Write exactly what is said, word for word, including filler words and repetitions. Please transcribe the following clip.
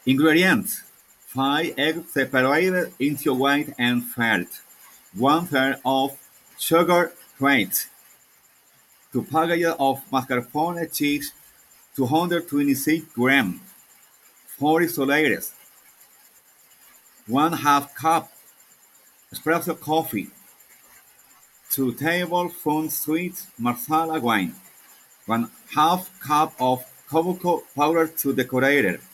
Ingredients: five eggs separated into white and fat, one third of sugar grate, two packages of mascarpone cheese, two hundred twenty-six grams, four isolates, one half cup espresso coffee, two tablespoons sweet Marsala wine, one half cup of cocoa powder to decorate,